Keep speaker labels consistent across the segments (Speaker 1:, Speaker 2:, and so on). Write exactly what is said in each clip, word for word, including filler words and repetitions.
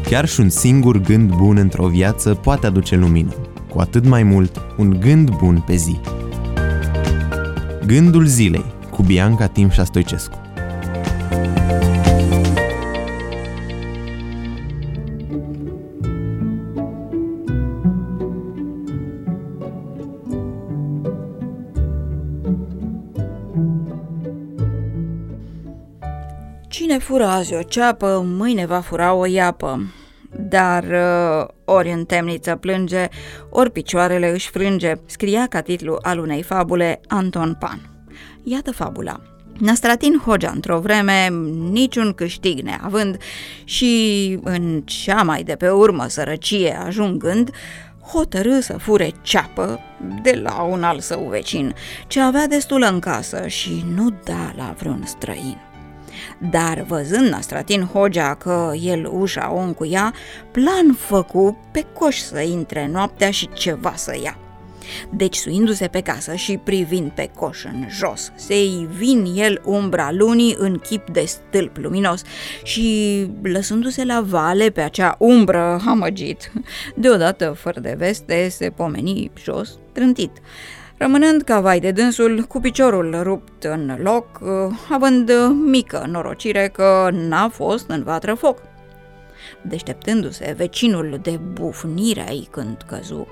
Speaker 1: Chiar și un singur gând bun într-o viață poate aduce lumină, cu atât mai mult un gând bun pe zi. Gândul zilei cu Bianca Timșa Stoicescu.
Speaker 2: Cine fură azi o ceapă, mâine va fura o iapă, dar ori în temniță plânge, ori picioarele își frânge, scria ca titlu al unei fabule Anton Pan. Iată fabula. Năstratin Hogea, într-o vreme, niciun câștig neavând și în cea mai de pe urmă sărăcie ajungând, hotărâ să fure ceapă de la un alt său vecin, ce avea destulă în casă și nu da la vreun străin. Dar văzând Năstratin Hogea că el ușa o încuia, plan făcu pe coș să intre noaptea și ceva să ia. Deci suindu-se pe casă și privind pe coș în jos, se-i vin el umbra lunii în chip de stâlp luminos și, lăsându-se la vale pe acea umbră amăgit, deodată fără de veste se pomeni jos trântit, rămânând ca vai de dânsul cu piciorul rupt în loc, având mică norocire că n-a fost în vatră foc. Deșteptându-se vecinul de bufnirea-i când căzu,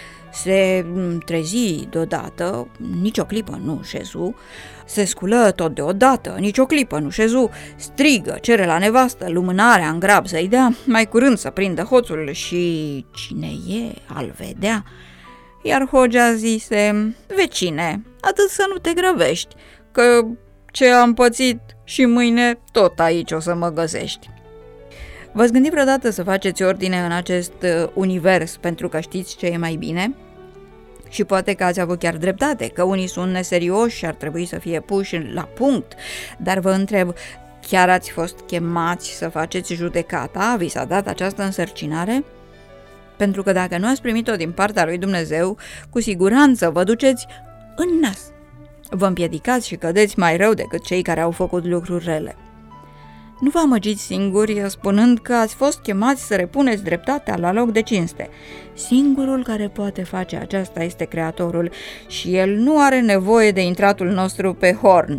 Speaker 2: se trezi deodată, nici o clipă nu șezu, se sculă tot deodată, nici o clipă nu șezu, strigă, cere la nevastă lumânarea în grab să-i dea, mai curând să prindă hoțul și cine e al vedea. Iar Hogea zise: vecine, atât să nu te grăbești, că ce am pățit și mâine tot aici o să mă găsești. V-ați gândit vreodată să faceți ordine în acest univers pentru că știți ce e mai bine? Și poate că ați avut chiar dreptate, că unii sunt neserioși și ar trebui să fie puși la punct, dar vă întreb, chiar ați fost chemați să faceți judecata? Vi s-a dat această însărcinare? Pentru că dacă nu ați primit-o din partea lui Dumnezeu, cu siguranță vă duceți în nas. Vă împiedicați și cădeți mai rău decât cei care au făcut lucruri rele. Nu vă amăgiți singuri spunând că ați fost chemați să repuneți dreptatea la loc de cinste. Singurul care poate face aceasta este Creatorul și El nu are nevoie de intratul nostru pe horn.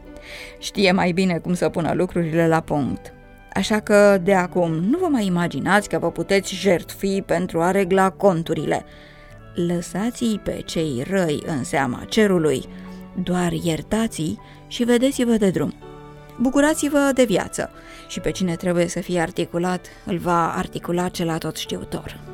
Speaker 2: Știe mai bine cum să pună lucrurile la punct. Așa că, de acum, nu vă mai imaginați că vă puteți jertfi pentru a regla conturile. Lăsați-i pe cei răi în seama cerului, doar iertați-i și vedeți-vă de drum. Bucurați-vă de viață și pe cine trebuie să fie articulat, îl va articula cel atotștiutor.